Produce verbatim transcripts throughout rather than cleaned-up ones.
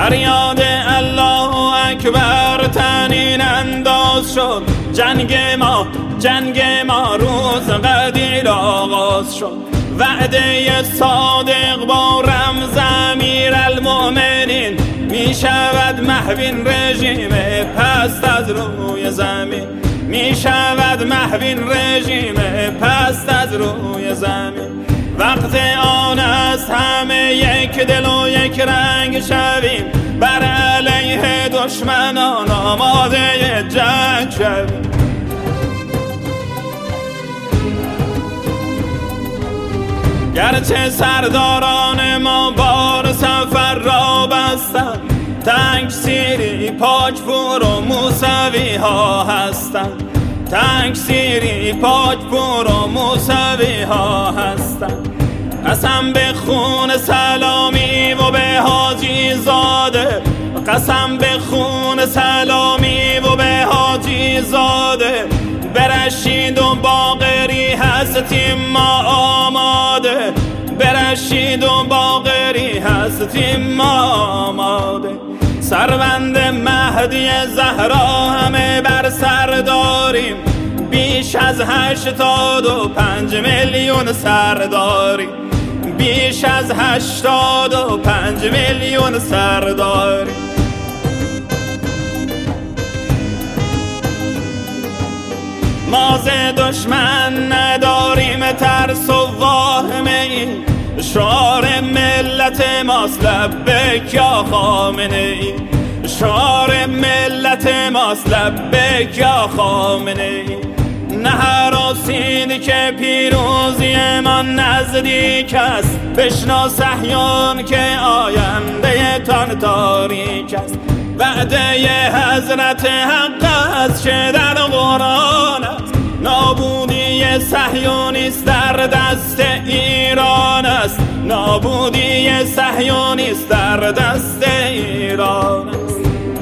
فریاد الله اکبر تنین انداز شد. جنگ ما جنگ ما روز قدیر آغاز شد. وعده صادق با رمز امیرالمؤمنین می شود محوین رژیم پست از روی زمین. می شود محوین رژیم پست از روی زمین. وقت آن است همه یک دل و یک رنگ شویم. بر علیه دشمنان آماده جنگ شویم. گرچه سرداران ما بار سفر را بستند، تکثیری پاکپور و موسوی ها هستند. تکثیری پاکپور و موسوی ها هستند. قسم به خون سلامی و به حاجی زاده، قسم به خون سلامی و به حاجی زاده. برشید و باقری هستیم ما آماده، برشید و باقری هستیم ما آماده. سربند مهدی زهرا همه بر سر داریم، بیش از هشتاد و پنج میلیون سر داریم. بیش از هشتاد و پنج میلیون سر داریم. ما ز دشمن نداریم ترس و واهمه ای، شعار ملت ماست لبیک یا خامنه ای. شعار ملت ماست لبیک یا خامنه ای. نه هراسید که پیروزی ما نزدیک است، بشنو صهیون که آینده تان تاریک است. وعده حضرت حق است که در قرآن است، نابودی صهیونیست در دست ایران است. نابودی صهیونیست در دست ایران است.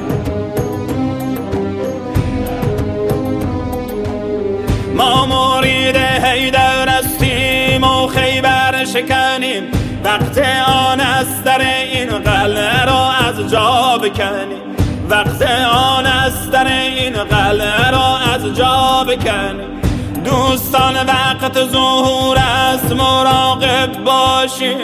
ما مرید حیدر هستیم و خیبر شکنیم. وقت آن است در این قلعه را از جا بکنیم. وقت آن است در این قلعه را از جا بکنیم. دوستان وقت ظهور است مراقب باشید.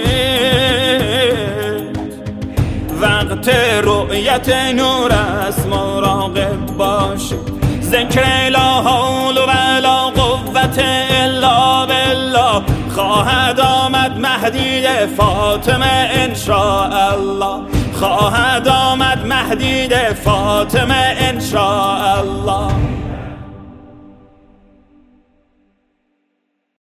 وقت رؤیت نور است مراقب باشید. ذکر لا حول ولا قوت الا بالله خواهد آمد مهدی فاطمه انشاءالله. خواهد آمد مهدی فاطمه انشاءالله.